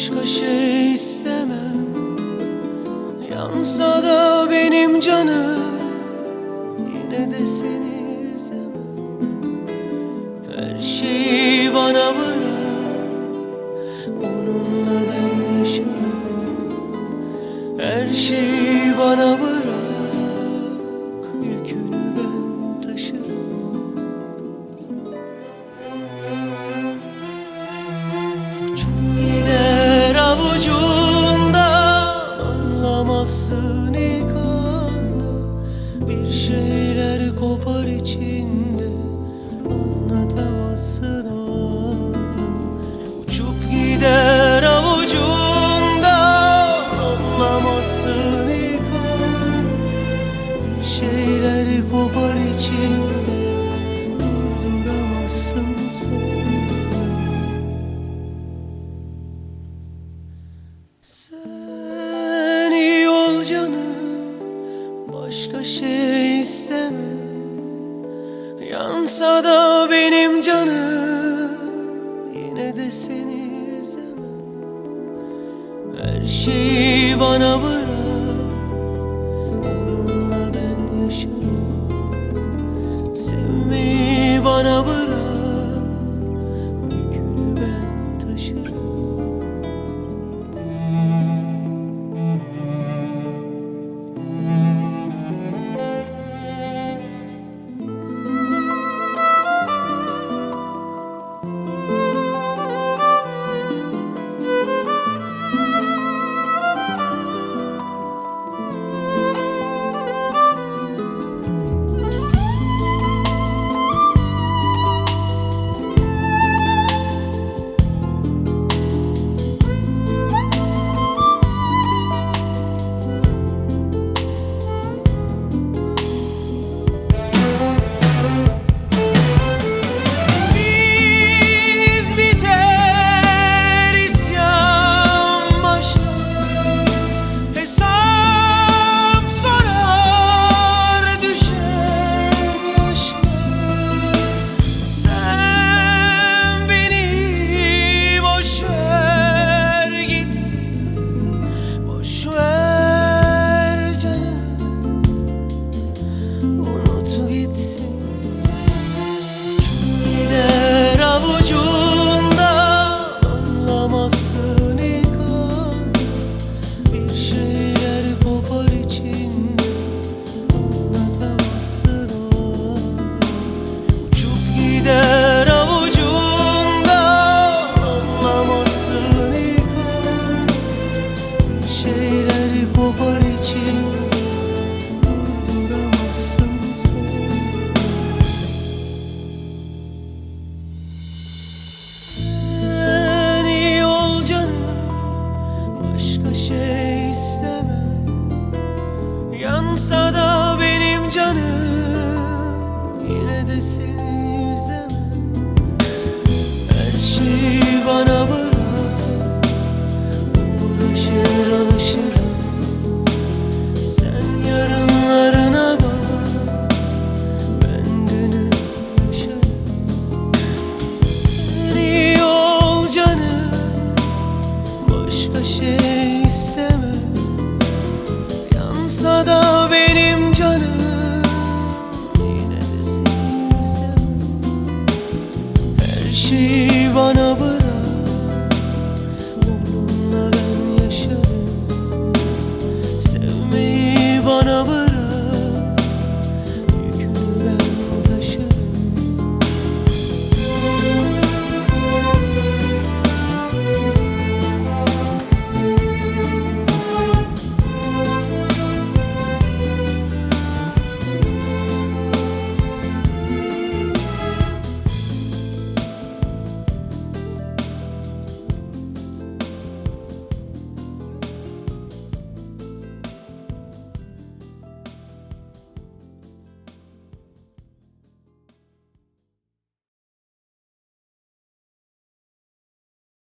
Başka şey istemem. Yansa da benim canım, yine de seni üzemem. Her şeyi bana bırak, onunla ben yaşarım. Her şeyi bana bırak, yükünü ben taşırım. Uçup gider avucundan, anlamazsın ilk anda. Bir şeyler kopar içinde, anlatamazsın o anda. Uçup gider avucundan, anlamazsın ilk anda. Bir şeyler kopar içinde, durduramazsın sonra. Sen iyi ol canım, başka şey istemem. Yansa da benim canım, yine de seni üzemem. Her şeyi bana bırak, onunla ben yaşarım. Sevmeyi bana bırak, yükünü ben taşırım. Gider avucundan, anlamazsın ilk an. Şeyleri kopar içinde, durduramazsın sonra. Sen iyi ol canım, başka şey istemem. Yansa da benim canım, yine de seni üzemem. Her şeyi bana bırak, uğraşır alışırım. Sen yarınlarına bak, ben dünü yaşarım. Sen iyi ol canım, başka şey istemem. Yansa da benim canım, yine de seni üzemem. Her şeyi bana bırak,